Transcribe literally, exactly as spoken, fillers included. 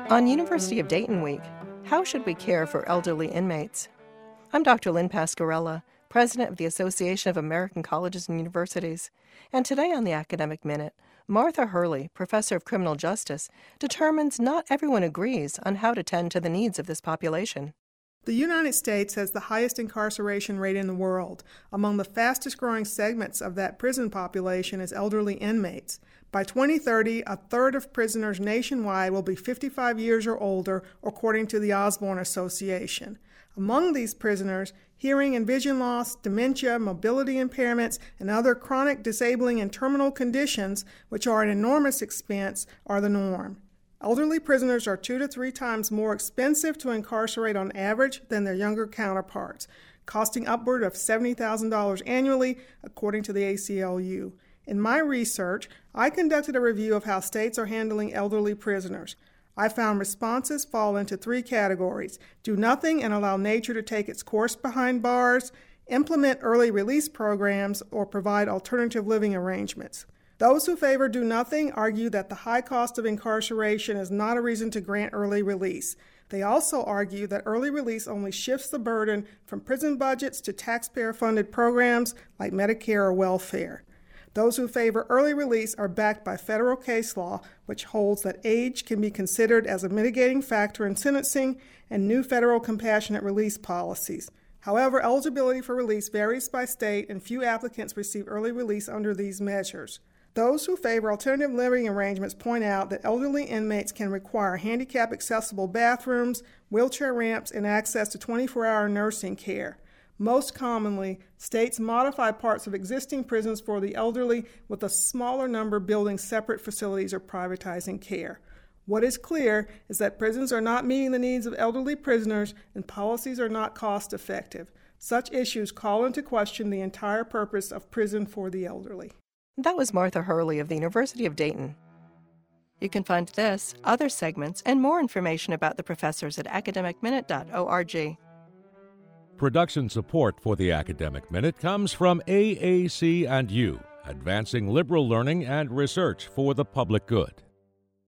On University of Dayton Week, how should we care for elderly inmates? I'm Doctor Lynn Pasquarella, President of the Association of American Colleges and Universities, and today on the Academic Minute, Martha Hurley, Professor of Criminal Justice, determines not everyone agrees on how to tend to the needs of this population. The United States has the highest incarceration rate in the world. Among the fastest growing segments of that prison population is elderly inmates. By twenty thirty, a third of prisoners nationwide will be fifty-five years or older, according to the Osborne Association. Among these prisoners, hearing and vision loss, dementia, mobility impairments, and other chronic, disabling, and terminal conditions, which are an enormous expense, are the norm. Elderly prisoners are two to three times more expensive to incarcerate on average than their younger counterparts, costing upward of seventy thousand dollars annually, according to the A C L U. In my research, I conducted a review of how states are handling elderly prisoners. I found responses fall into three categories: do nothing and allow nature to take its course behind bars, implement early release programs, or provide alternative living arrangements. Those who favor do nothing argue that the high cost of incarceration is not a reason to grant early release. They also argue that early release only shifts the burden from prison budgets to taxpayer-funded programs like Medicare or welfare. Those who favor early release are backed by federal case law, which holds that age can be considered as a mitigating factor in sentencing, and new federal compassionate release policies. However, eligibility for release varies by state, and few applicants receive early release under these measures. Those who favor alternative living arrangements point out that elderly inmates can require handicap-accessible bathrooms, wheelchair ramps, and access to twenty-four hour nursing care. Most commonly, states modify parts of existing prisons for the elderly, with a smaller number building separate facilities or privatizing care. What is clear is that prisons are not meeting the needs of elderly prisoners, and policies are not cost-effective. Such issues call into question the entire purpose of prison for the elderly. That was Martha Hurley of the University of Dayton. You can find this, other segments, and more information about the professors at academic minute dot org. Production support for the Academic Minute comes from A A C and U, advancing liberal learning and research for the public good.